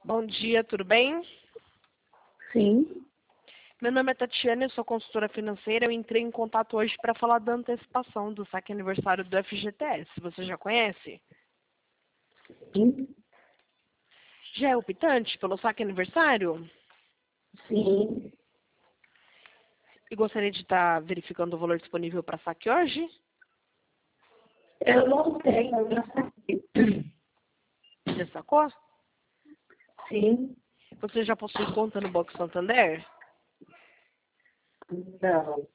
Bom dia, tudo bem? Sim. Meu nome é Tatiana, eu sou consultora financeira. Eu entrei em contato hoje para falar da antecipação do saque aniversário do FGTS. Você já conhece? Sim. Já é optante pelo saque aniversário? Sim. E gostaria de estar verificando o valor disponível para saque hoje? Eu não tenho, eu já saquei. Já sacou? Sim. Você já possui conta no Banco Santander? Não.